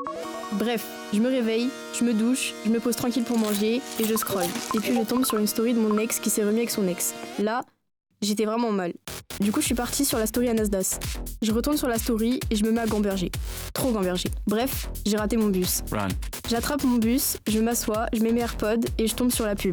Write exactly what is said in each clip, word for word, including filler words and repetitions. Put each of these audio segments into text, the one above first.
Bref, je me réveille, je me douche, je me pose tranquille pour manger et je scrolle. Et puis je tombe sur une story de mon ex qui s'est remis avec son ex. Là, j'étais vraiment mal. Du coup, je suis partie sur la story à Nasdaq. Je retourne sur la story et je me mets à gamberger. Trop gamberger. Bref, j'ai raté mon bus. Run. J'attrape mon bus, je m'assois, je mets mes AirPods et je tombe sur la pub.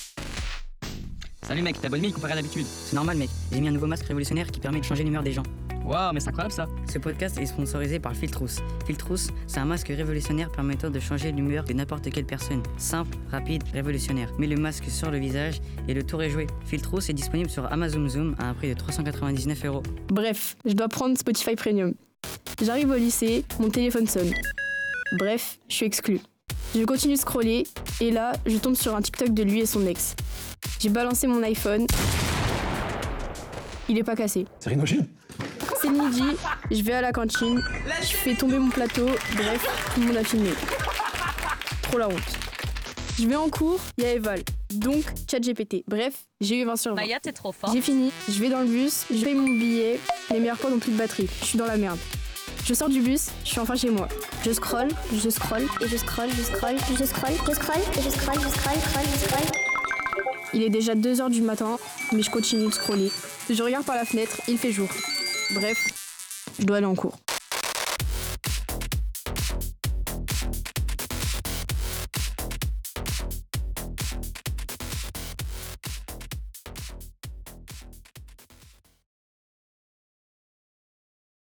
Salut mec, t'as bonne mine comparé à d'habitude. C'est normal mec, j'ai mis un nouveau masque révolutionnaire qui permet de changer l'humeur des gens. Waouh, mais c'est incroyable ça. Ce podcast est sponsorisé par Filtrous. Filtrous, c'est un masque révolutionnaire permettant de changer l'humeur de n'importe quelle personne. Simple, rapide, révolutionnaire. Mets le masque sur le visage et le tour est joué. Filtrous est disponible sur Amazon Zoom à un prix de trois cent quatre-vingt-dix-neuf euros. Bref, je dois prendre Spotify Premium. J'arrive au lycée, mon téléphone sonne. Bref, je suis exclue. Je continue de scroller et là, je tombe sur un TikTok de lui et son ex. J'ai balancé mon iPhone. Il est pas cassé. C'est Rhinogène. C'est le midi, je vais à la cantine, je fais tomber mon plateau, bref, tout le monde a filmé. Trop la honte. Je vais en cours, il y a Eval, donc ChatGPT. Bref, j'ai eu vingt sur vingt. Maya, t'es trop fort. J'ai fini, je vais dans le bus, je paye mon billet, mes meilleurs potes n'ont plus de batterie, je suis dans la merde. Je sors du bus, je suis enfin chez moi. Je scrolle, je scrolle, Et je scrolle, je scrolle, je scrolle, je scrolle, et je scrolle, je scrolle, scroll, je scroll. il est déjà deux heures du matin, mais je continue de scroller. Je regarde par la fenêtre, il fait jour. Bref, je dois aller en cours.